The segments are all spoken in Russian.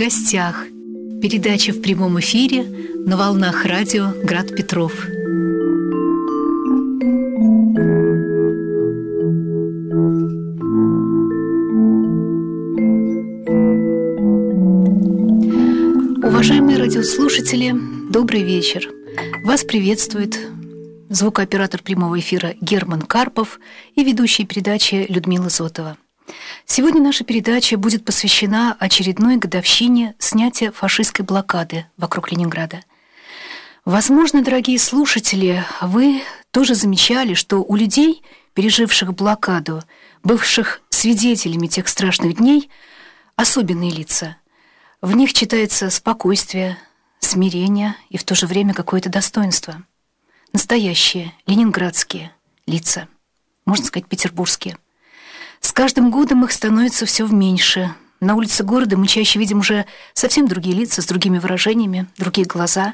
гостях. Передача в прямом эфире на волнах радио «Град Петров». Уважаемые радиослушатели, добрый вечер. Вас приветствует звукооператор прямого эфира Герман Карпов и ведущая передачи Людмила Зотова. Сегодня наша передача будет посвящена очередной годовщине снятия фашистской блокады вокруг Ленинграда. Возможно, дорогие слушатели, вы тоже замечали, что у людей, переживших блокаду, бывших свидетелями тех страшных дней, особенные лица. В них читается спокойствие, смирение и в то же время какое-то достоинство. Настоящие ленинградские лица, можно сказать, петербургские. С каждым годом их становится все меньше. На улице города мы чаще видим уже совсем другие лица, с другими выражениями, другие глаза.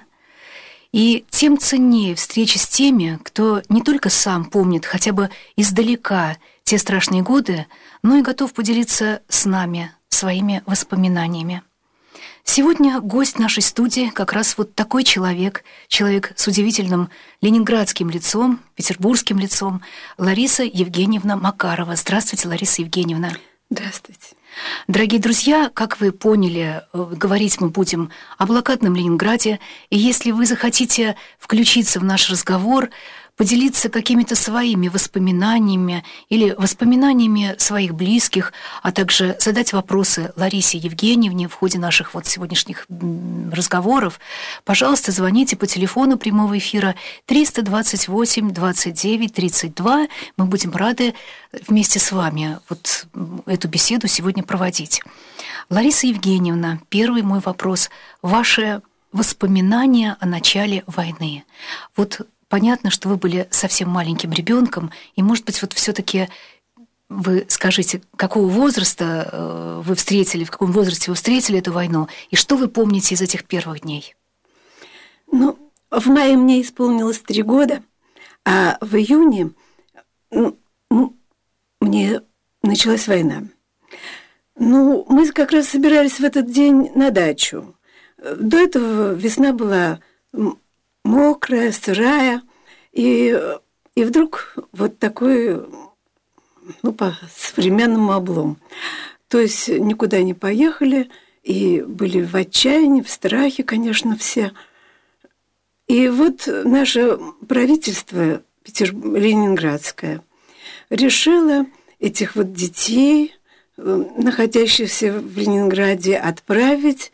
И тем ценнее встречи с теми, кто не только сам помнит хотя бы издалека те страшные годы, но и готов поделиться с нами своими воспоминаниями. Сегодня гость нашей студии как раз вот такой человек с удивительным ленинградским лицом, петербургским лицом, Лариса Евгеньевна Макарова. Здравствуйте, Лариса Евгеньевна. Здравствуйте. Дорогие друзья, как вы поняли, говорить мы будем о блокадном Ленинграде, и если вы захотите включиться в наш разговор, поделиться какими-то своими воспоминаниями или воспоминаниями своих близких, а также задать вопросы Ларисе Евгеньевне в ходе наших вот сегодняшних разговоров, пожалуйста, звоните по телефону прямого эфира 328 29 32. Мы будем рады вместе с вами вот эту беседу сегодня проводить. Лариса Евгеньевна, первый мой вопрос. Ваши воспоминания о начале войны. Вот понятно, что вы были совсем маленьким ребенком, и, может быть, вот все-таки вы скажите, какого возраста вы встретили, в каком возрасте вы встретили эту войну, и что вы помните из этих первых дней? Ну, в мае мне исполнилось 3 года, а в июне мне началась война. Ну, мы как раз собирались в этот день на дачу. До этого весна была мокрая, сырая, и вдруг вот такой, по современному облом. То есть никуда не поехали, и были в отчаянии, в страхе, конечно, все. И вот наше правительство ленинградское решило этих вот детей, находящихся в Ленинграде, отправить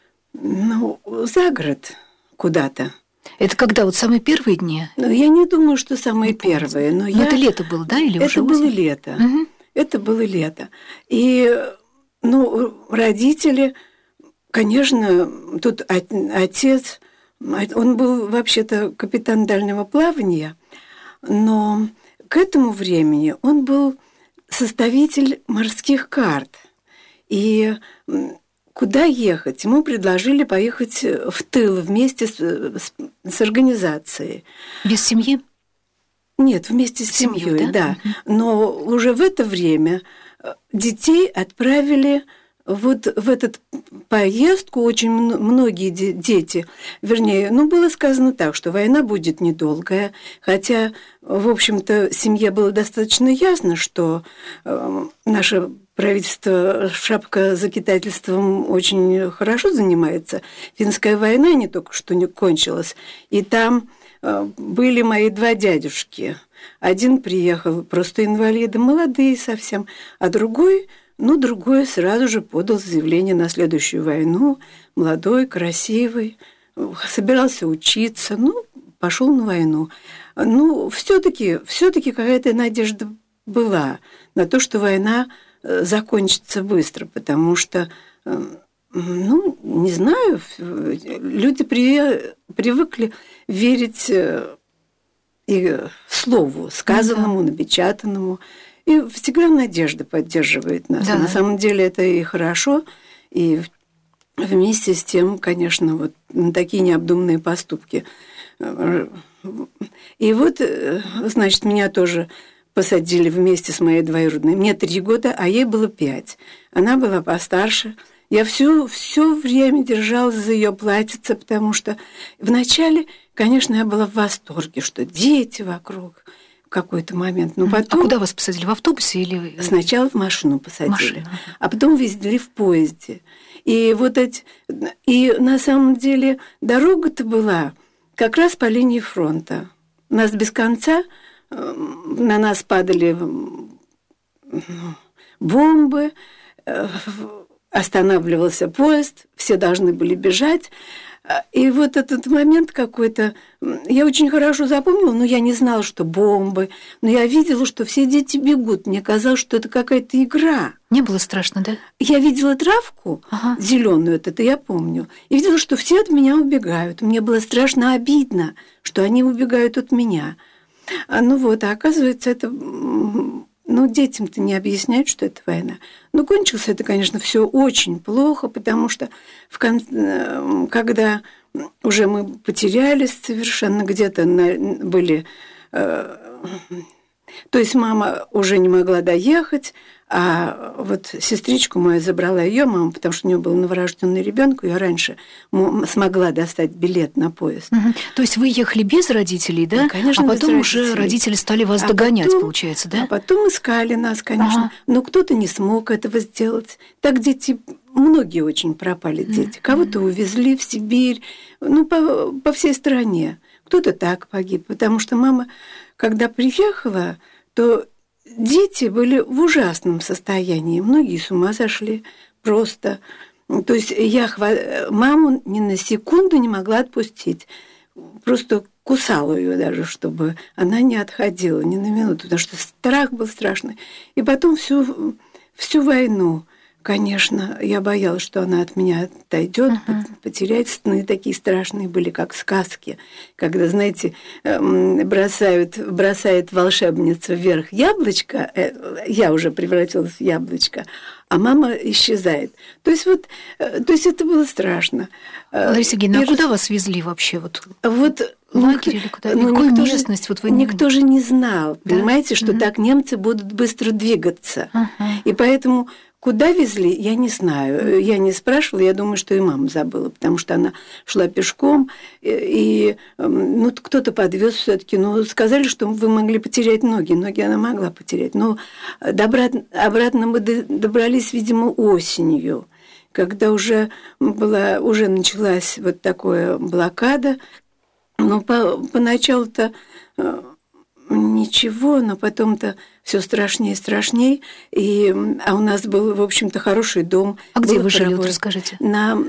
за город куда-то. Это когда, вот самые первые дни? Ну, я не думаю, что самые первые. Но это лето было, да? Или это уже было осень? лето. Угу. Это было лето. И, родители, конечно, тут отец, он был вообще-то капитан дальнего плавания, но к этому времени он был составитель морских карт. И куда ехать? Ему предложили поехать в тыл вместе с организацией. Без семьи? Нет, вместе с семьей, да. Но уже в это время детей отправили вот в эту поездку. Очень многие дети, вернее, было сказано так, что война будет недолгая, хотя, в общем-то, семье было достаточно ясно, что наша правительство шапкозакидательством очень хорошо занимается. Финская война не только что не кончилась. И там были мои 2 дядюшки. Один приехал просто инвалидом, молодые совсем, а другой сразу же подал заявление на следующую войну. Молодой, красивый, собирался учиться, пошел на войну. Все-таки какая-то надежда была на то, что война закончится быстро, потому что, не знаю, люди привыкли верить и слову, сказанному, напечатанному, и всегда надежда поддерживает нас. Да. На самом деле это и хорошо, и вместе с тем, конечно, вот такие необдуманные поступки. И вот, значит, меня тоже посадили вместе с моей двоюродной. Мне 3 года, а ей было 5. Она была постарше. Я все время держалась за ее платьице, потому что вначале, конечно, я была в восторге, что дети вокруг в какой-то момент. Но потом... А куда вас посадили? В автобусе или... Сначала в машину посадили, а потом везли в поезде. И и на самом деле дорога-то была как раз по линии фронта. Нас без конца, на нас падали бомбы, останавливался поезд, все должны были бежать. И вот этот момент какой-то я очень хорошо запомнила, но я не знала, что бомбы. Но я видела, что все дети бегут. Мне казалось, что это какая-то игра. Не было страшно, да? Я видела травку зеленую, это я помню, и видела, что все от меня убегают. Мне было страшно обидно, что они убегают от меня. А оказывается, это... детям-то не объясняют, что это война. Кончилось это, конечно, все очень плохо, потому что когда уже мы потерялись совершенно, где-то были... То есть мама уже не могла доехать, а вот сестричку мою забрала ее мама, потому что у нее был новорожденный ребенок, я раньше смогла достать билет на поезд. То есть вы ехали без родителей, да? Да, конечно, а потом уже родители стали вас догонять, получается, да? А потом искали нас, конечно. Но кто-то не смог этого сделать. Так дети, многие очень пропали дети. Кого-то увезли в Сибирь, по всей стране. Кто-то так погиб, потому что мама, когда приехала, то дети были в ужасном состоянии. Многие с ума сошли просто. То есть я маму ни на секунду не могла отпустить. Просто кусала ее даже, чтобы она не отходила ни на минуту, потому что страх был страшный. И потом всю войну, конечно, я боялась, что она от меня отойдет, потерять. Сны такие страшные были, как сказки, когда, знаете, бросает волшебница вверх яблочко, я уже превратилась в яблочко, а мама исчезает. То есть это было страшно. Лариса Сергеевна, а куда вас везли вообще? Лагерь или куда? Какую местность? Никто же не знал, понимаете, что так немцы будут быстро двигаться. И поэтому куда везли, я не знаю. Я не спрашивала, я думаю, что и мама забыла, потому что она шла пешком, и кто-то подвез все-таки. Сказали, что вы могли потерять ноги. Ноги она могла потерять. Но обратно мы добрались, видимо, осенью, когда уже началась вот такая блокада. Но поначалу-то ничего, но потом-то все страшнее и страшнее. А у нас был, в общем-то, хороший дом. А где вы жили, расскажите? На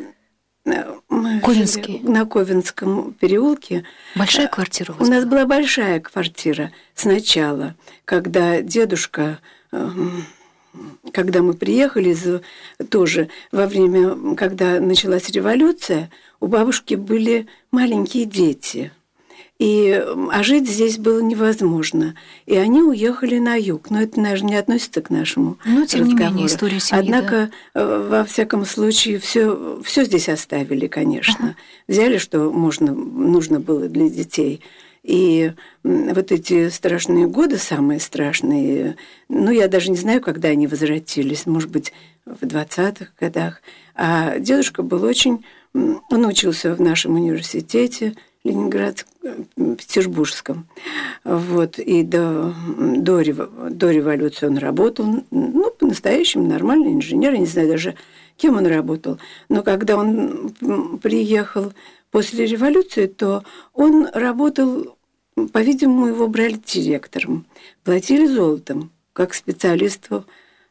Ковенском переулке. Большая квартира у вас? У нас была большая квартира сначала, когда дедушка... Когда мы приехали, тоже во время, когда началась революция, у бабушки были маленькие дети. А жить здесь было невозможно. И они уехали на юг. Но это, наверное, не относится к нашему тем разговору. Не менее, история семьи, однако, во всяком случае, все здесь оставили, конечно. Взяли, что нужно было для детей. И вот эти страшные годы, самые страшные, я даже не знаю, когда они возвратились, может быть, в 20-х годах. А дедушка был он учился в нашем университете, Петербургском. И до революции он работал, по-настоящему нормальный инженер, я не знаю даже, кем он работал. Но когда он приехал после революции, то он работал, по-видимому, его брали директором, платили золотом, как специалисту.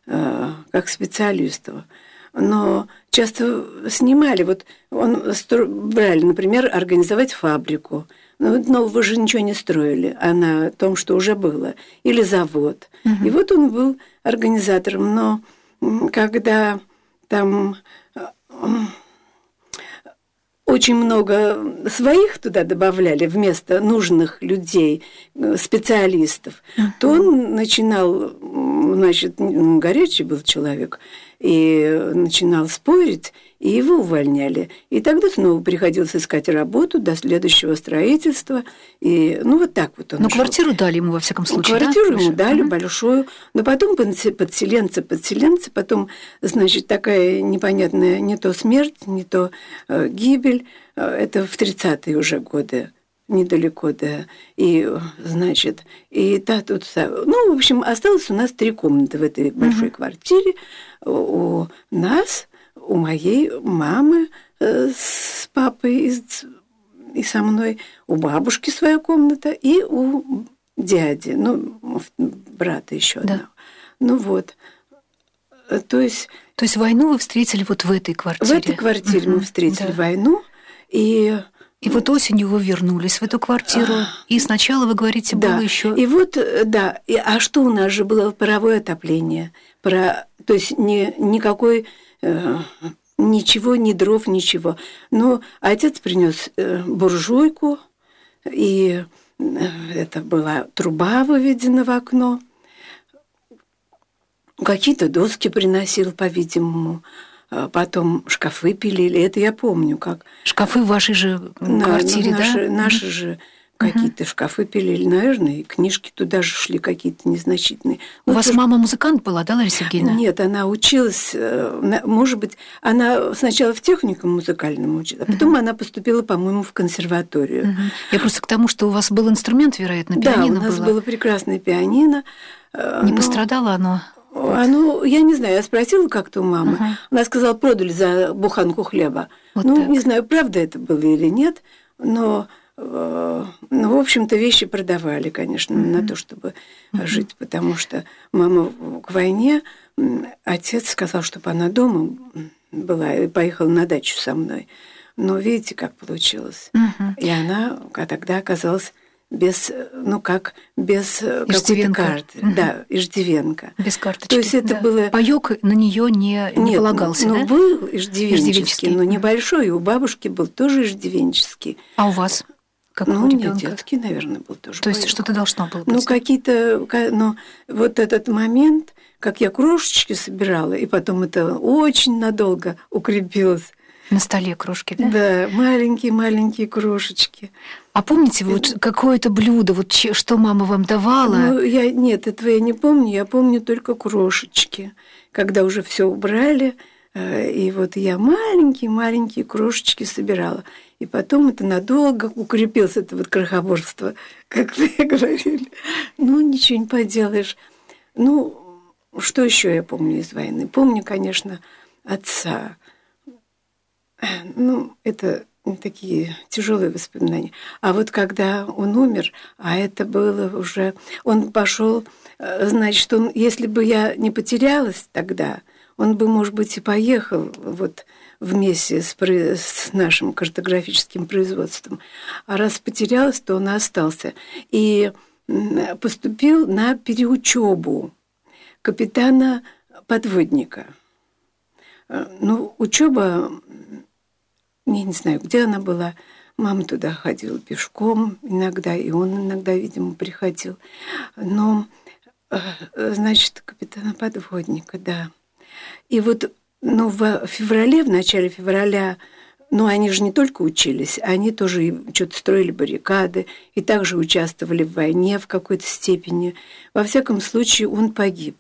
Но часто снимали. Брали, например, организовать фабрику. Но вы же ничего не строили, а на том, что уже было. Или завод. И он был организатором. Но когда там очень много своих туда добавляли вместо нужных людей, специалистов, то он начинал значит, горячий был человек, и начинал спорить, и его увольняли. И тогда снова приходилось искать работу до следующего строительства. И, ну, вот так вот он Но шел. квартиру дали ему, во всяком случае, Квартиру да? ему дали большую, но потом подселенцы, потом, значит, такая непонятная не то смерть, не то гибель. Это в 30-е уже годы. Недалеко, да. И, значит, и та тут... Ну, в общем, осталось у нас 3 комнаты в этой большой квартире. У нас, у моей мамы с папой и со мной, у бабушки своя комната и у дяди, ну, брата еще одного. Ну, вот. То есть войну вы встретили вот в этой квартире? В этой квартире мы встретили войну, И вот осенью вы вернулись в эту квартиру, и сначала, вы говорите, было еще... И вот, да, а что у нас же было? Паровое отопление. То есть никакой... Ничего, ни дров, ничего. Но отец принес буржуйку, и это была труба выведена в окно. Какие-то доски приносил, по-видимому. Потом шкафы пилили, это я помню как. Шкафы в вашей же квартире, да? Наши же какие-то шкафы пилили, наверное, и книжки туда же шли какие-то незначительные. У вас мама музыкант была, да, Лариса Сергеевна? Нет, она училась, может быть, она сначала в техникум музыкальном училась, а потом она поступила, по-моему, в консерваторию. Я просто к тому, что у вас был инструмент, вероятно, пианино было. Да, у нас было прекрасное пианино. Не пострадало оно? Я не знаю, я спросила как-то у мамы. Она сказала, продали за буханку хлеба. Вот так. Не знаю, правда это было или нет, но, в общем-то, вещи продавали, конечно, на то, чтобы жить, потому что мама к войне, отец сказал, чтобы она дома была, и поехала на дачу со мной. Но видите, как получилось. И она тогда оказалась без какой-то карты. Да, иждивенка. Без карточки. То есть это было... Паёк на нее не полагался, да? Был иждивенческий, но небольшой. И у бабушки был тоже иждивенческий. А у вас? Как у ребёнка? Нет, детский, наверное, был тоже. То есть что-то должно было быть? Вот этот момент, как я крошечки собирала, и потом это очень надолго укрепилось. На столе крошки, да? Да, маленькие крошечки. А помните вы вот какое-то блюдо, вот что мама вам давала? Нет, этого я не помню, я помню только крошечки. Когда уже все убрали, и вот я маленькие крошечки собирала. И потом это надолго укрепилось, это вот крохоборство, как вы говорили. Ничего не поделаешь. Что еще я помню из войны? Помню, конечно, отца. Это такие тяжелые воспоминания. А вот когда он умер, а это было уже... Он пошел, значит, если бы я не потерялась тогда, он бы, может быть, и поехал вот вместе с нашим картографическим производством. А раз потерялась, то он остался. И поступил на переучебу капитана-подводника. Учеба... Я не знаю, где она была. Мама туда ходила пешком иногда, и он иногда, видимо, приходил. Но, значит, капитана-подводника, да. И вот в начале февраля, они же не только учились, они тоже что-то строили баррикады и также участвовали в войне в какой-то степени. Во всяком случае, он погиб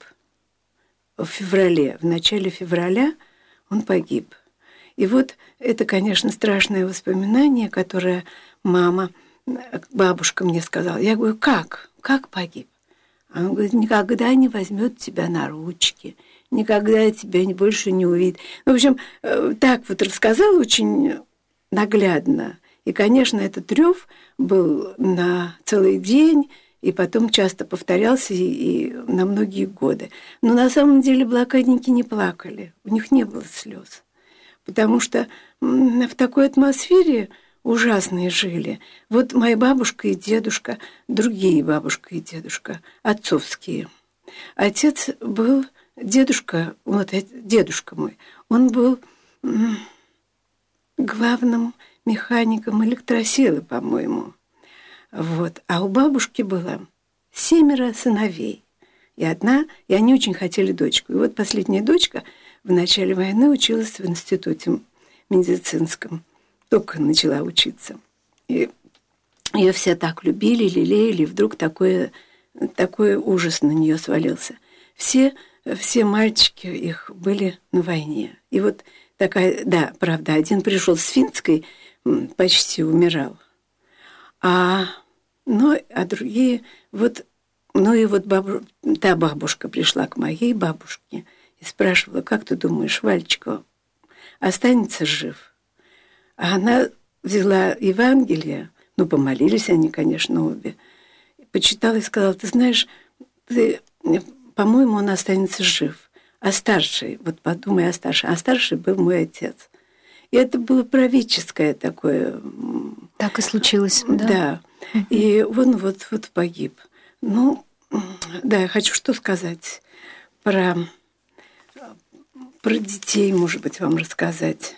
в начале февраля он погиб. И вот это, конечно, страшное воспоминание, которое бабушка мне сказала. Я говорю, как? Как погиб? Она говорит, никогда не возьмет тебя на ручки, никогда тебя больше не увидит. В общем, так вот рассказала очень наглядно. И, конечно, этот рев был на целый день, и потом часто повторялся и на многие годы. Но на самом деле блокадники не плакали, у них не было слез. Потому что в такой атмосфере ужасные жили. Вот моя бабушка и дедушка, другие бабушка и дедушка, отцовские. Отец был, дедушка мой, он был главным механиком электросилы, по-моему. Вот. А у бабушки было 7 сыновей. и они очень хотели дочку. И вот последняя дочка в начале войны училась в институте медицинском. Только начала учиться. И ее все так любили, лелеяли, и вдруг такой ужас на нее свалился. Все мальчики их были на войне. И вот такая, да, правда, один пришел с финской, почти умирал. А другие, та бабушка пришла к моей бабушке и спрашивала: как ты думаешь, Вальчик останется жив? А она взяла Евангелие, помолились они, конечно, обе, почитала и сказала: ты знаешь, по-моему, он останется жив. А старший, вот подумай о старшем, а старший был мой отец. И это было правительское такое. Так и случилось, да? Да. И он вот погиб. Да, я хочу что сказать про детей, может быть, вам рассказать.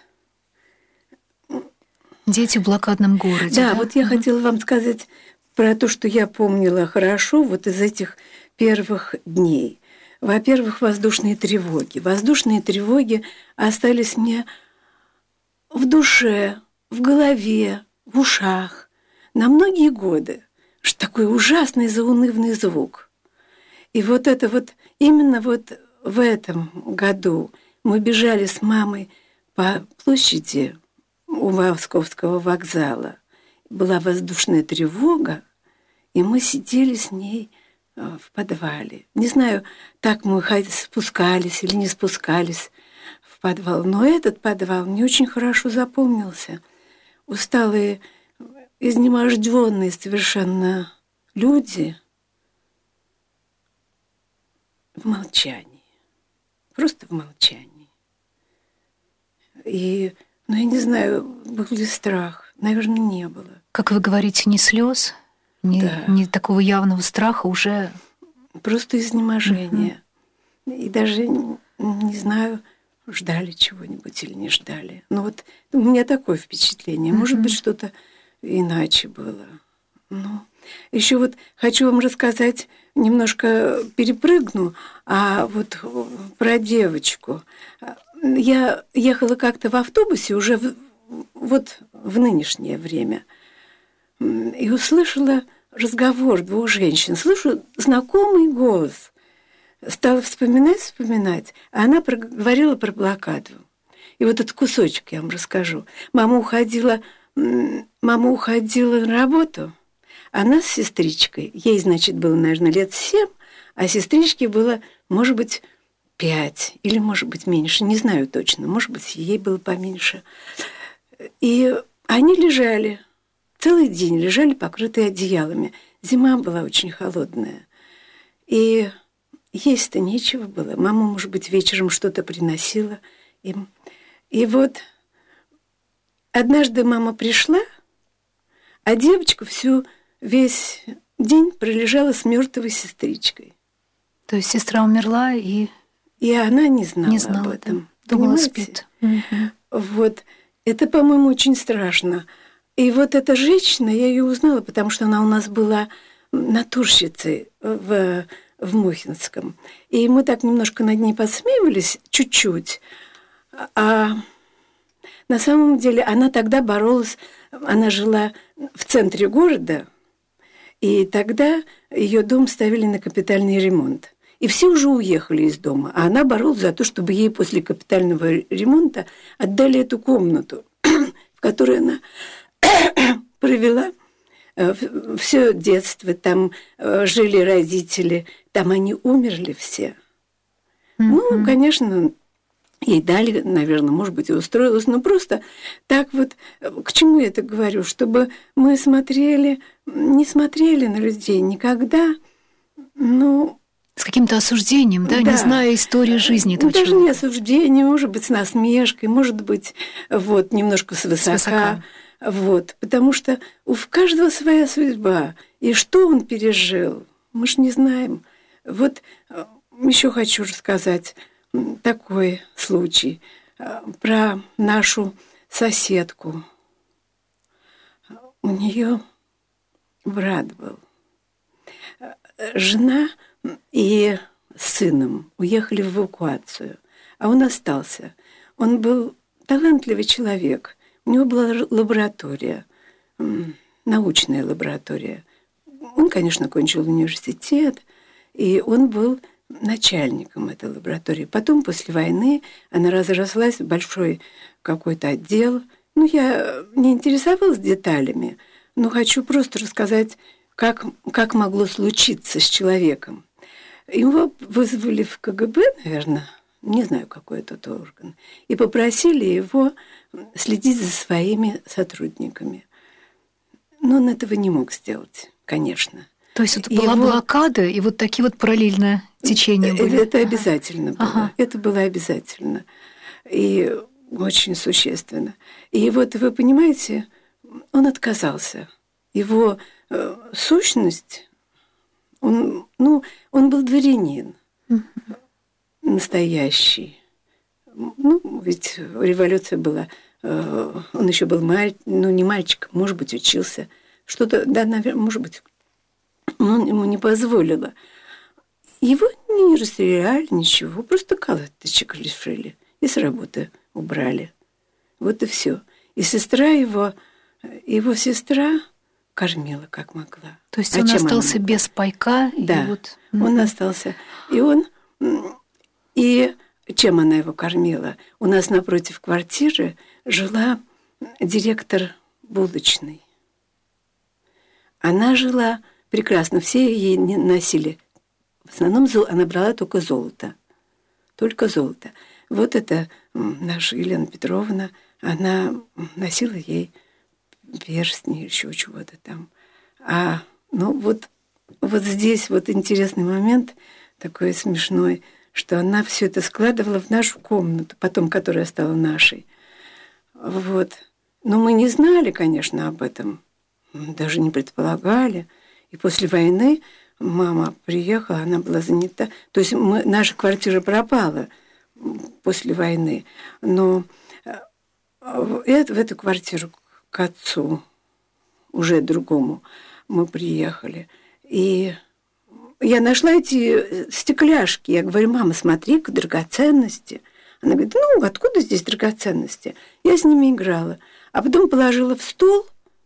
Дети в блокадном городе. Да, вот я хотела вам сказать про то, что я помнила хорошо вот из этих первых дней. Во-первых, воздушные тревоги. Воздушные тревоги остались мне в душе, в голове, в ушах на многие годы. Что такой ужасный заунывный звук. И вот это вот именно вот в этом году мы бежали с мамой по площади у Московского вокзала. Была воздушная тревога, и мы сидели с ней в подвале. Не знаю, так мы спускались или не спускались в подвал, но этот подвал мне очень хорошо запомнился. Усталые, изнеможденные совершенно люди в молчании. Просто в молчании. И, я не знаю, был ли страх. Наверное, не было. Как вы говорите, ни слез, ни такого явного страха, уже... Просто изнеможение. И даже, не знаю, ждали чего-нибудь или не ждали. Но вот у меня такое впечатление. Может быть, что-то иначе было. Еще вот хочу вам рассказать, немножко перепрыгну, вот про девочку. Я ехала как-то в автобусе уже в нынешнее время и услышала разговор двух женщин. Слышу знакомый голос. Стала вспоминать, а она говорила про блокаду. И вот этот кусочек я вам расскажу. Мама уходила на работу. Она с сестричкой, ей, значит, было, наверное, лет 7, а сестричке было, может быть, 5 или, может быть, меньше, не знаю точно, может быть, ей было поменьше. И они лежали, целый день лежали, покрытые одеялами. Зима была очень холодная. И есть-то нечего было. Мама, может быть, вечером что-то приносила им. И вот однажды мама пришла, а девочка весь день пролежала с мертвой сестричкой. То есть сестра умерла, и она не знала об этом. Да. Думала, понимаете? спит. Вот. Это, по-моему, очень страшно. И вот эта женщина, я ее узнала, потому что она у нас была натурщицей в Мухинском. И мы так немножко над ней посмеивались, чуть-чуть. А на самом деле она тогда боролась, она жила в центре города, и тогда ее дом ставили на капитальный ремонт. И все уже уехали из дома, а она боролась за то, чтобы ей после капитального ремонта отдали эту комнату, в которой она провела все детство. Там жили родители, там они умерли все. Конечно, ей дали, наверное, может быть, и устроилась, но просто так вот, к чему я это говорю, чтобы мы не смотрели на людей никогда, с каким-то осуждением, да, не зная истории жизни этого даже человека. Не осуждение, может быть, с насмешкой, может быть, немножко свысока. Потому что у каждого своя судьба. И что он пережил, мы же не знаем. Еще хочу рассказать такой случай про нашу соседку. У нее брат был. Жена и с сыном уехали в эвакуацию, а он остался. Он был талантливый человек. У него была лаборатория, научная лаборатория. Он, конечно, кончил университет, и он был начальником этой лаборатории. Потом, после войны, она разрослась в большой какой-то отдел. Я не интересовалась деталями, но хочу просто рассказать, как могло случиться с человеком. Его вызвали в КГБ, наверное, не знаю, какой это орган, и попросили его следить за своими сотрудниками. Но он этого не мог сделать, конечно. То есть это была блокада, и вот такие вот параллельно течения были? Это обязательно было. Ага. Это было обязательно. И очень существенно. И вот вы понимаете, он отказался. Его сущность, он был дворянин, настоящий. Ведь революция была, он еще был не мальчик, может быть, учился. Что-то, да, наверное, может быть, но ему не позволило. Его не расстреляли, ничего, просто калаточек лишили и с работы убрали. Вот и все. И сестра его сестра кормила как могла. То есть он остался без пайка? Да, он остался. И чем она его кормила? У нас напротив квартиры жила директор булочной. Она жила прекрасно, все ей носили. В основном она брала только золото. Только золото. Вот это наша Елена Петровна, она носила ей перстни, еще чего-то там. Вот здесь вот интересный момент, такой смешной, что она все это складывала в нашу комнату, потом, которая стала нашей. Вот. Но мы не знали, конечно, об этом. Даже не предполагали. И после войны мама приехала, она была занята. То есть наша квартира пропала после войны. Но в эту квартиру к отцу, уже другому, мы приехали. И я нашла эти стекляшки. Я говорю: мама, смотри-ка, драгоценности. Она говорит: откуда здесь драгоценности? Я с ними играла. А потом положила в стол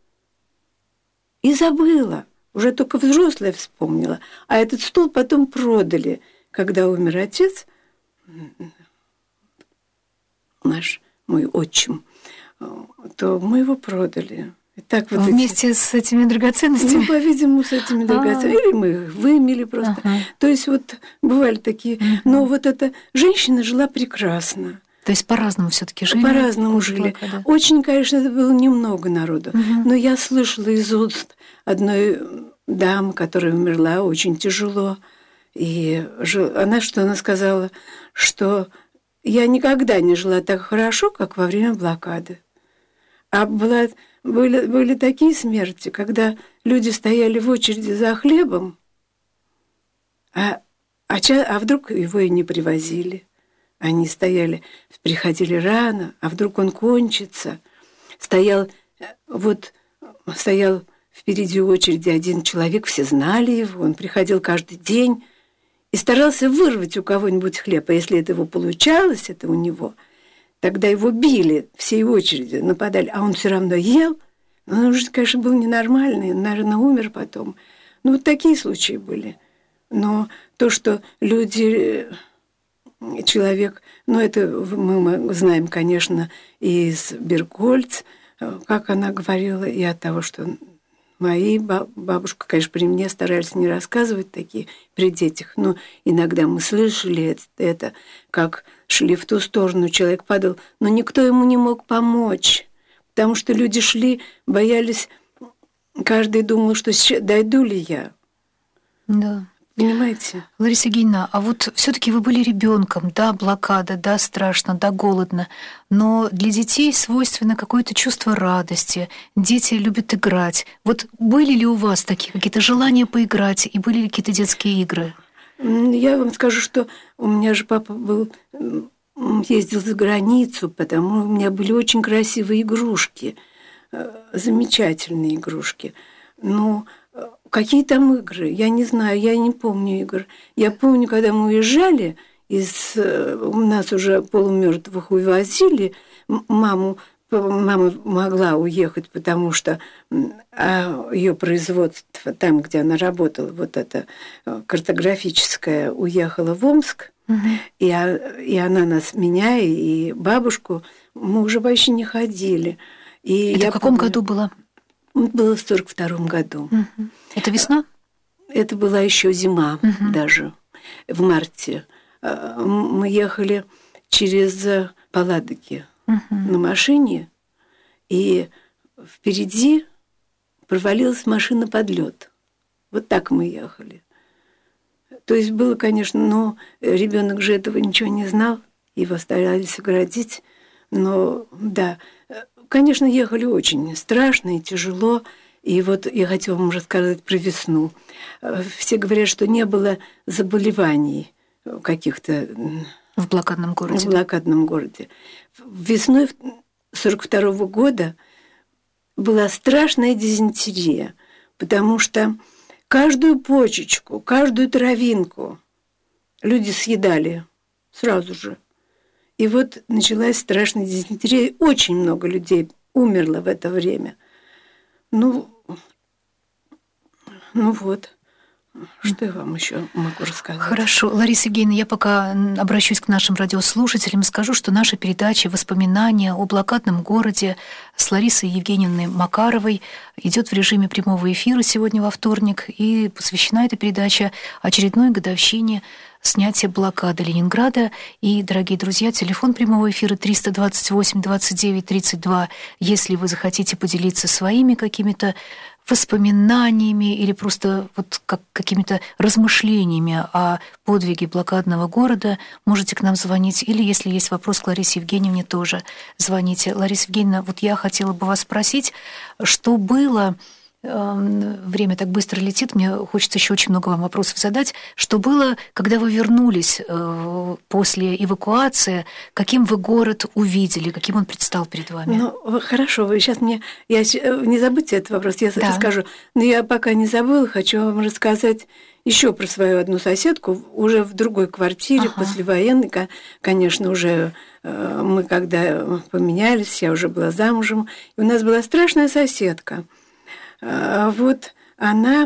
и забыла. Уже только взрослая вспомнила. А этот стол потом продали. Когда умер отец, мой отчим, то мы его продали. И так вот вместе с этими драгоценностями? По-видимому, с этими драгоценностями. Или мы их вымели просто. То есть вот бывали такие. Но вот эта женщина жила прекрасно. То есть по-разному все-таки жили? По-разному жили. Да. Очень, конечно, это было немного народу. Но я слышала из уст одной дамы, которая умерла очень тяжело. И она сказала, что я никогда не жила так хорошо, как во время блокады. А были такие смерти, когда люди стояли в очереди за хлебом, а вдруг его и не привозили. Они приходили рано, а вдруг он кончится. Стоял впереди очереди один человек, все знали его, он приходил каждый день и старался вырвать у кого-нибудь хлеб. А если это его получалось, это у него, тогда его били всей очереди, нападали, а он все равно ел. Он уже, конечно, был ненормальный, он, наверное, умер потом. Вот такие случаи были. Но то, что человек, это мы знаем, конечно, и из Бергольц, как она говорила, и от того, что мои бабушка, конечно, при мне старались не рассказывать такие при детях, но иногда мы слышали это, как шли в ту сторону, человек падал, но никто ему не мог помочь, потому что люди шли, боялись, каждый думал, что дойду ли я. Да. Понимаете? Лариса Евгеньевна, а вот все-таки вы были ребенком, да, блокада, да, страшно, да, голодно, но для детей свойственно какое-то чувство радости, дети любят играть. Вот были ли у вас такие какие-то желания поиграть, и были ли какие-то детские игры? Я вам скажу, что у меня же папа ездил за границу, потому у меня были очень красивые игрушки, замечательные игрушки. Но Какие там игры? Я не знаю, я не помню игр. Я помню, когда мы уезжали, нас уже полумертвых увозили, мама могла уехать, потому что ее производство, там, где она работала, вот это картографическое, уехало в Омск, и она нас, меня и бабушку, мы уже вообще не ходили. И это в каком году было? Было в 1942 году. Это весна? Это была еще зима даже, в марте. Мы ехали через Палладоки на машине, и впереди провалилась машина под лед. Вот так мы ехали. То есть было, конечно, но ребенок же этого ничего не знал, его старались оградить. Но да, конечно, ехали очень страшно и тяжело. И вот я хотела вам рассказать про весну. Все говорят, что не было заболеваний каких-то в блокадном городе. В блокадном городе. Весной 1942 года была страшная дизентерия, потому что каждую почечку, каждую травинку люди съедали сразу же. И вот началась страшная дизентерия. Очень много людей умерло в это время. Ну вот. Что я вам еще могу рассказать? Хорошо. Лариса Евгеньевна, я пока обращусь к нашим радиослушателям и скажу, что наша передача «Воспоминания о блокадном городе» с Ларисой Евгеньевной Макаровой идет в режиме прямого эфира сегодня во вторник, и посвящена эта передача очередной годовщине снятия блокады Ленинграда. И, дорогие друзья, телефон прямого эфира 328-29-32. Если вы захотите поделиться своими какими-то воспоминаниями или просто вот как какими-то размышлениями о подвиге блокадного города, можете к нам звонить. Или, если есть вопрос к Ларисе Евгеньевне, тоже звоните. Лариса Евгеньевна, вот я хотела бы вас спросить, что было... Время так быстро летит, мне хочется еще очень много вам вопросов задать. Что было, когда вы вернулись после эвакуации? Каким вы город увидели? Каким он предстал перед вами? Ну, хорошо, вы сейчас мне... не забудьте этот вопрос, я расскажу. Но я пока не забыла, хочу вам рассказать еще про свою одну соседку, уже в другой квартире, послевоенной, конечно, уже мы когда поменялись, я уже была замужем, и у нас была страшная соседка. Вот она,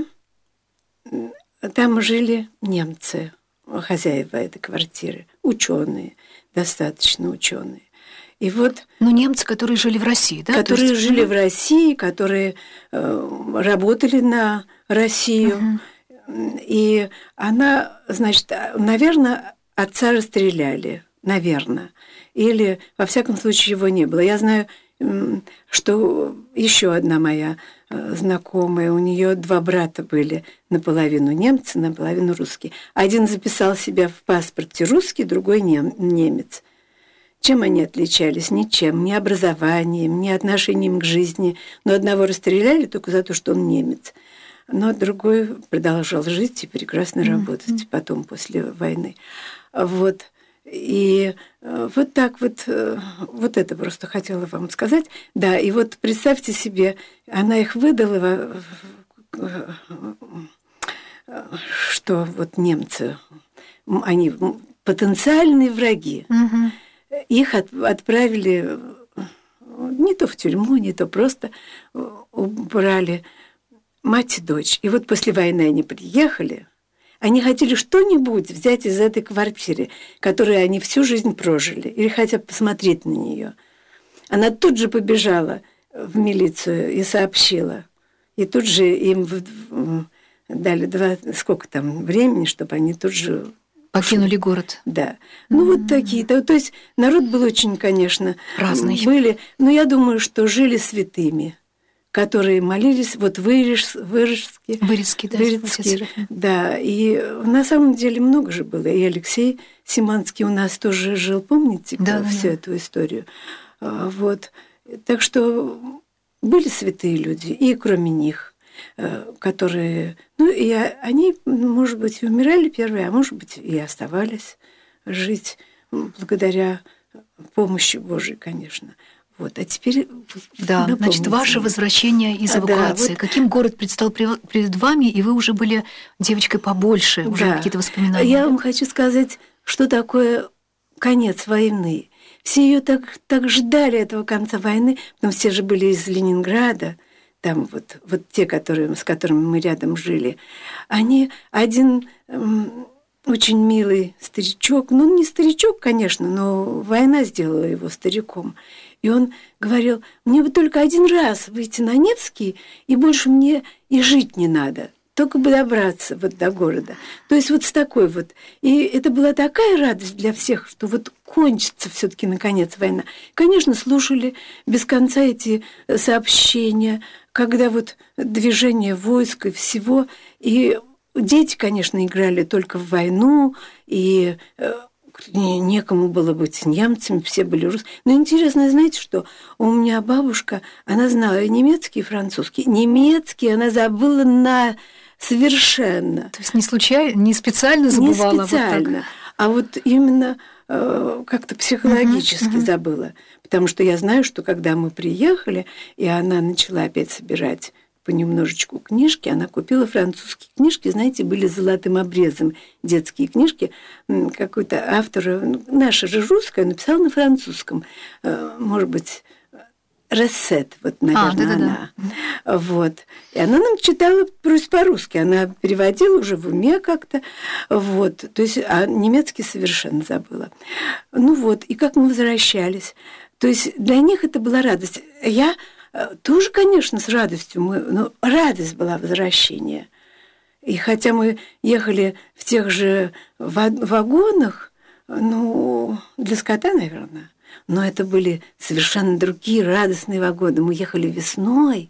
там жили немцы, хозяева этой квартиры, ученые, достаточно ученые. И вот, немцы, которые жили в России, да? Которые жили в России, которые работали на Россию. И она, значит, наверное, отца расстреляли, наверное. Или, во всяком случае, его не было. Я знаю, что еще одна моя знакомая, у нее 2 брата были, наполовину немцы, наполовину русские. Один записал себя в паспорте русский, другой немец. Чем они отличались? Ничем. Ни образованием, ни отношением к жизни. Но одного расстреляли только за то, что он немец. Но другой продолжал жить и прекрасно работать потом, после войны. Вот. И вот так вот это просто хотела вам сказать. Да, и вот представьте себе, она их выдала, что вот немцы, они потенциальные враги. Их отправили не то в тюрьму, не то просто убрали мать и дочь. И вот после войны они приехали. Они хотели что-нибудь взять из этой квартиры, которую они всю жизнь прожили, или хотя бы посмотреть на нее. Она тут же побежала в милицию и сообщила. И тут же им дали сколько там времени, чтобы они тут же покинули город. Да. Ну, вот такие. То есть народ был очень, конечно... разный. Были, но я думаю, что жили святыми, которые молились, вот Вырежские, да, и на самом деле много же было, и Алексей Симанский у нас тоже жил, помните, всю эту историю, вот, так что были святые люди, и кроме них, которые, и они, может быть, умирали первые, а может быть, и оставались жить благодаря помощи Божией, конечно. Вот, а теперь да, значит, ваше возвращение из эвакуации. Вот. Каким город предстал перед вами, и вы уже были девочкой побольше, уже какие-то воспоминания? Я вам хочу сказать, что такое конец войны. Все ее так ждали, этого конца войны, потому что все же были из Ленинграда, там вот те, с которыми мы рядом жили. Они один очень милый старичок, ну, не старичок, конечно, но война сделала его стариком. И он говорил: мне бы только один раз выйти на Невский, и больше мне и жить не надо, только бы добраться вот до города. То есть вот с такой вот. И это была такая радость для всех, что вот кончится все-таки наконец война. Конечно, слушали без конца эти сообщения, когда вот движение войск и всего, и дети, конечно, играли только в войну, и некому было быть немцами, все были русские. Но интересно, знаете что? У меня бабушка, она знала и немецкий, и французский. Немецкий она забыла совершенно. То есть не случайно, не специально забывала? Не специально, вот так. А вот именно как-то психологически забыла. Потому что я знаю, что когда мы приехали, и она начала опять собирать понемножечку книжки, она купила французские книжки, знаете, были с золотым обрезом детские книжки. Какой-то автор, наша же русская, написала на французском, может быть, Рассет, вот, наверное, она. Вот. И она нам читала по-русски, она переводила уже в уме как-то, вот. То есть, а немецкий совершенно забыла. Ну вот, и как мы возвращались. То есть для них это была радость. Я тоже, конечно, с радостью, но радость была возвращения. И хотя мы ехали в тех же вагонах, ну, для скота, наверное, но это были совершенно другие радостные вагоны. Мы ехали весной,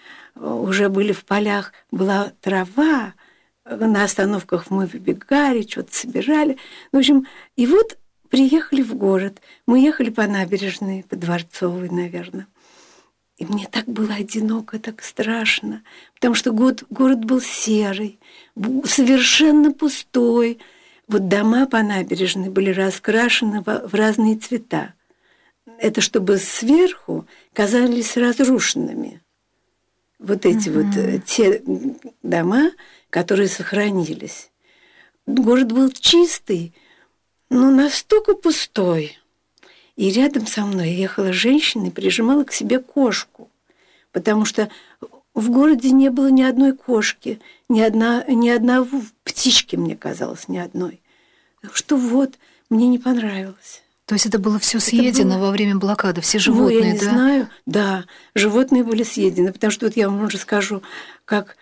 уже были в полях, была трава, на остановках мы выбегали, что-то собирали. В общем, и вот приехали в город. Мы ехали по набережной, по Дворцовой, наверное. И мне так было одиноко, так страшно, потому что город был серый, совершенно пустой. Вот дома по набережной были раскрашены в разные цвета. Это чтобы сверху казались разрушенными. Вот эти вот те дома, которые сохранились. Город был чистый, но настолько пустой. И рядом со мной ехала женщина и прижимала к себе кошку, потому что в городе не было ни одной кошки, ни одной птички, мне казалось, ни одной. Так что вот, мне не понравилось. То есть это было все съедено во время блокады, все животные, да? Я не знаю, да, животные были съедены, потому что вот я вам уже скажу, как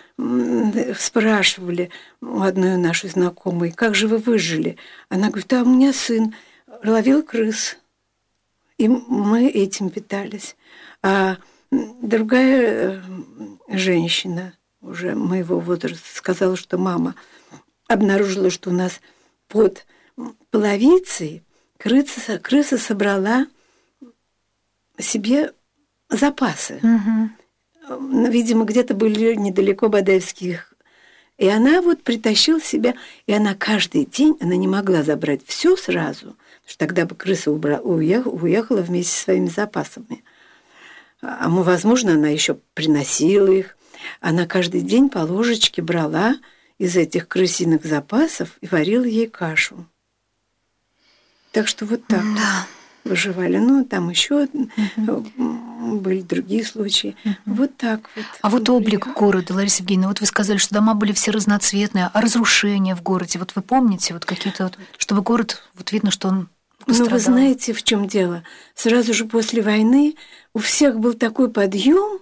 спрашивали у одной нашей знакомой, как же вы выжили? Она говорит: а у меня сын ловил крыс. И мы этим питались. А другая женщина уже моего возраста сказала, что мама обнаружила, что у нас под половицей крыса собрала себе запасы. Видимо, где-то были недалеко Бадаевских. И она вот притащила себя, и она каждый день, она не могла забрать все сразу, потому что тогда бы крыса уехала вместе со своими запасами. А возможно, она еще приносила их. Она каждый день по ложечке брала из этих крысиных запасов и варила ей кашу. Так что вот так выживали. Ну, там еще были другие случаи. Вот так вот. А вот облик города, Лариса Евгеньевна, вот вы сказали, что дома были все разноцветные, а разрушения в городе, вот вы помните, вот какие-то, вот, чтобы город, вот видно, что он пострадал? Ну, вы знаете, в чем дело? Сразу же после войны у всех был такой подъем.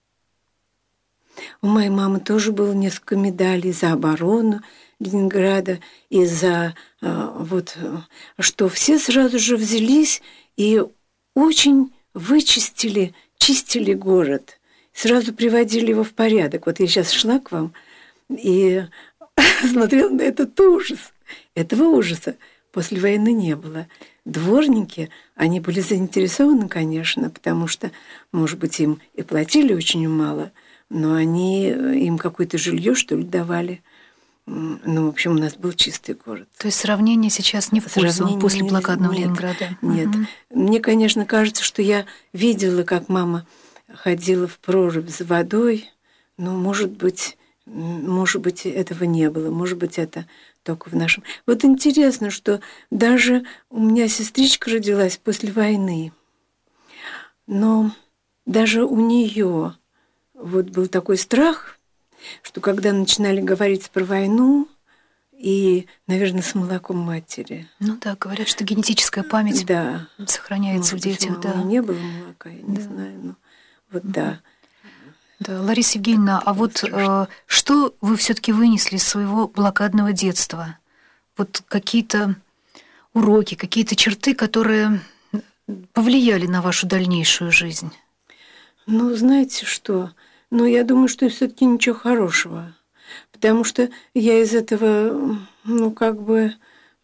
У моей мамы тоже было несколько медалей за оборону Ленинграда и за что все сразу же взялись и очень чистили город, сразу приводили его в порядок. Вот я сейчас шла к вам и смотрела на этот ужас. Этого ужаса после войны не было. Дворники, они были заинтересованы, конечно, потому что, может быть, им и платили очень мало, но они им какое-то жилье, что ли, давали. ну, в общем, у нас был чистый город. То есть сравнение сейчас не в пользу после блокадного Ленинграда? Нет. Мне, конечно, кажется, что я видела, как мама ходила в прорубь за водой, но, может быть, этого не было, может быть, это только в нашем... Вот интересно, что даже у меня сестричка родилась после войны, но даже у нее вот был такой страх, что когда начинали говорить про войну, и, наверное, с молоком матери. Ну да, говорят, что генетическая память сохраняется в детях. Да. Не было молока, я не знаю, но вот да. Да, Лариса Евгеньевна, а вот что вы все-таки вынесли из своего блокадного детства? Вот какие-то уроки, какие-то черты, которые повлияли на вашу дальнейшую жизнь? Ну, знаете что? Ну, я думаю, что все-таки ничего хорошего. Потому что я из этого, ну, как бы...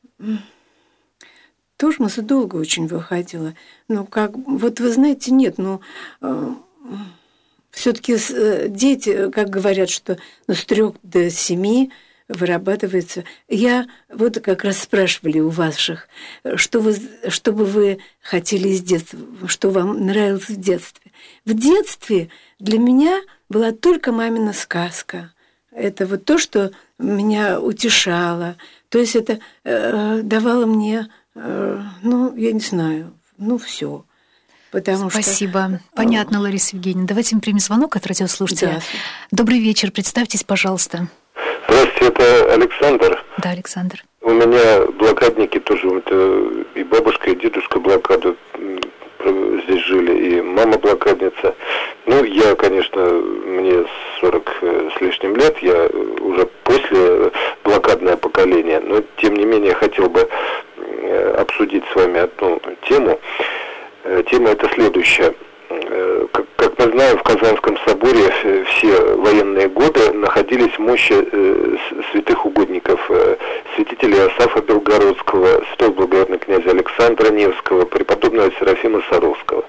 Тормоза долго очень выходила. Ну, как... Вот вы знаете, нет, ну... Все-таки дети, как говорят, что с 3 до 7 вырабатывается. Я вот как раз спрашивали у ваших, что бы вы хотели из детства, что вам нравилось в детстве. В детстве для меня была только мамина сказка. Это вот то, что меня утешало. То есть это давало мне, ну, я не знаю, ну, все. Спасибо. Понятно, Лариса Евгеньевна. Давайте мы примем звонок от радиослушателя. Да. Добрый вечер. Представьтесь, пожалуйста. Здравствуйте, это Александр. Да, Александр. У меня блокадники тоже, это и бабушка, и дедушка блокаду здесь жили, и мама блокадница. Ну, я, конечно, мне 40 с лишним лет, я уже после блокадное поколение, но, тем не менее, хотел бы обсудить с вами одну тему. Тема это следующая. Как мы знаем, в Казанском соборе все военные годы находились мощи святых угодников, святителя Иосафа Белгородского, святого благоверного князя Александра Невского, преподобного Серафима Саровского.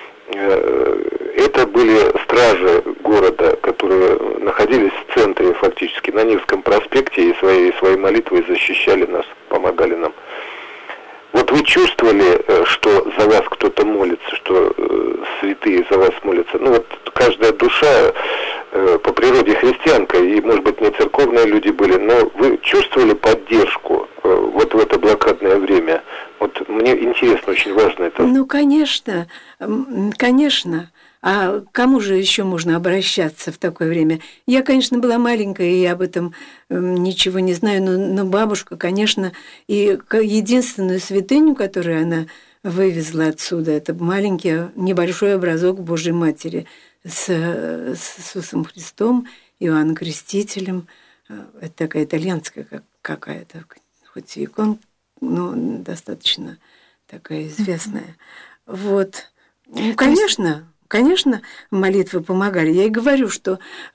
Это были стражи города, которые находились в центре, фактически, на Невском проспекте, и своей молитвой защищали нас, помогали нам. Вот вы чувствовали, что за вас кто-то молится, что святые за вас молятся? Ну вот каждая душа по природе христианка, и, может быть, не церковные люди были, но вы чувствовали поддержку вот в это блокадное время? Вот мне интересно, очень важно это. Ну, конечно, конечно. А к кому же еще можно обращаться в такое время? Я, конечно, была маленькая, и об этом ничего не знаю, но бабушка, конечно, и единственную святыню, которую она вывезла отсюда, это маленький, небольшой образок Божьей Матери с Иисусом Христом, Иоанном Крестителем. Это такая итальянская какая-то, хоть и икона, но достаточно такая известная. Вот. Ну, конечно, молитвы помогали. Я и говорю, что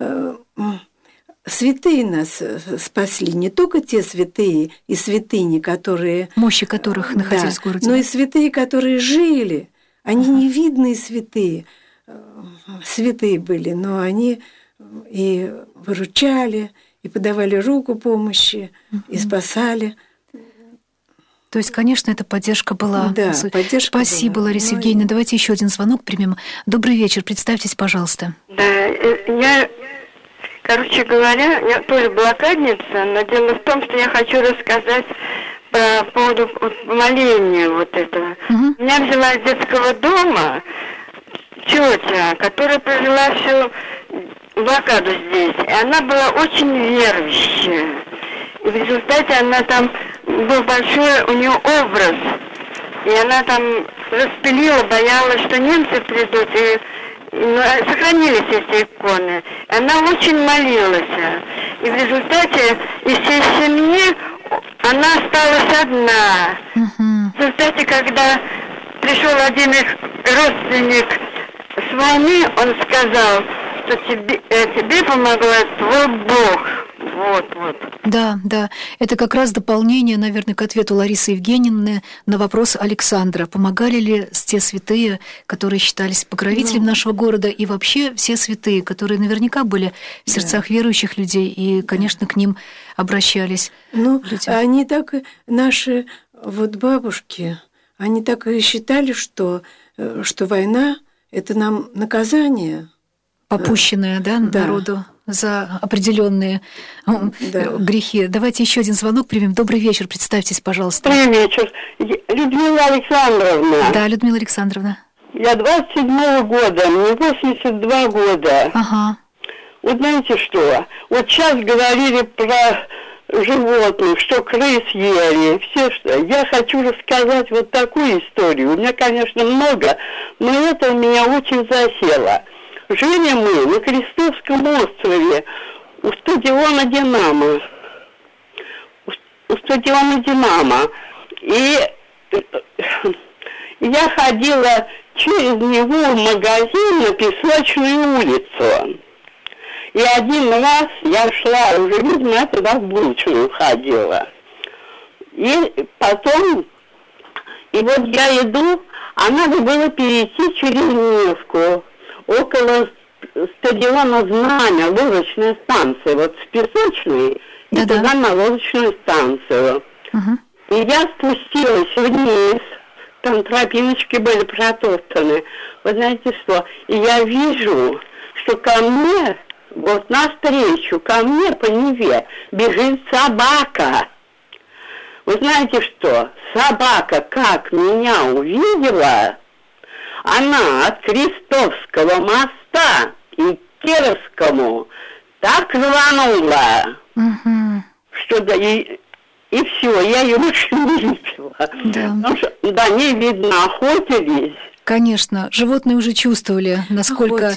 святые нас спасли, не только те святые и святыни, которые... Мощи которых находились в городе. Но и святые, которые жили. Они невидные святые были, но они и выручали, и подавали руку помощи, и спасали. То есть, конечно, эта поддержка была. Да, поддержка Спасибо, была. Лариса Евгеньевна. Давайте еще один звонок примем. Добрый вечер, представьтесь, пожалуйста. Да, я, короче говоря, я тоже блокадница, но дело в том, что я хочу рассказать по поводу моления вот этого. Меня взяла из детского дома тетя, которая прожила всю блокаду здесь, и она была очень верующая. И в результате она там, был большой у нее образ, и она там распилила, боялась, что немцы придут, и сохранились эти иконы. Она очень молилась, и в результате из всей семьи она осталась одна. В результате, когда пришел один их родственник с войны, он сказал, что тебе помогла твой Бог. Вот. Да. Это как раз дополнение, наверное, к ответу Ларисы Евгеньевны на вопрос Александра. Помогали ли те святые, которые считались покровителем нашего города, и вообще все святые, которые наверняка были в сердцах верующих людей, и, конечно, к ним обращались люди. Они так, наши бабушки, они так и считали, что война – это нам наказание. Попущенное, народу за определенные грехи. Давайте еще один звонок примем. Добрый вечер, представьтесь, пожалуйста. Добрый вечер. Людмила Александровна. Да, Людмила Александровна. Я 27-го года, мне 82 года. Ага. Вот знаете что? Вот сейчас говорили про животных, что крыс ели, все что. Я хочу рассказать вот такую историю. У меня, конечно, много, но это у меня очень засело. Жили мы на Крестовском острове у стадиона «Динамо». И я ходила через него в магазин на Песочную улицу. И один раз я шла, уже, видимо, я туда в булочную ходила. И потом, вот я иду, а надо было перейти через Невку. Около стадиона «Знамя», лодочная станция, вот с Песочной, и туда на лодочную станцию. И я спустилась вниз, там тропиночки были протоптаны. Вы знаете что? И я вижу, что ко мне, вот навстречу, ко мне по Неве бежит собака. Вы знаете что? Собака как меня увидела, она от Крестовского моста и к Кировскому так рванула, что и все, я ее больше не видела. Потому что до ней, видно, охотились. Конечно, животные уже чувствовали, насколько...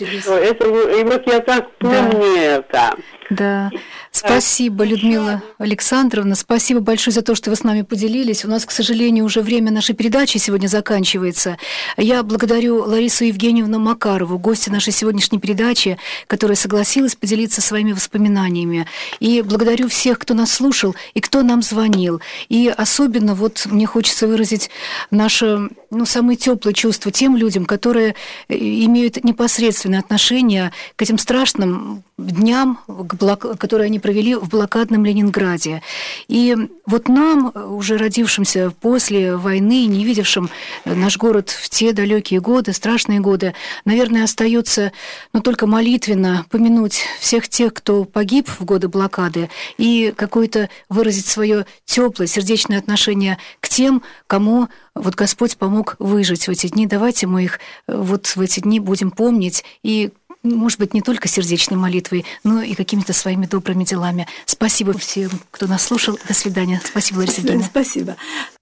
И вот я так помню это. Да. Спасибо, Людмила Александровна. Спасибо большое за то, что вы с нами поделились. У нас, к сожалению, уже время нашей передачи сегодня заканчивается. Я благодарю Ларису Евгеньевну Макарову, гостья нашей сегодняшней передачи, которая согласилась поделиться своими воспоминаниями. И благодарю всех, кто нас слушал и кто нам звонил. И особенно мне хочется выразить наше самые теплые чувства тем людям, которые имеют непосредственное отношение к этим страшным дням, которые они провели в блокадном Ленинграде. И вот нам, уже родившимся после войны, не видевшим наш город в те далекие годы, страшные годы, наверное, остается только молитвенно помянуть всех тех, кто погиб в годы блокады, и какое-то выразить свое теплое, сердечное отношение к тем, кому Господь помог выжить в эти дни. Давайте мы их в эти дни будем помнить и, может быть, не только сердечной молитвой, но и какими-то своими добрыми делами. Спасибо всем, кто нас слушал. До свидания. Спасибо, Лариса Евгеньевна. Спасибо.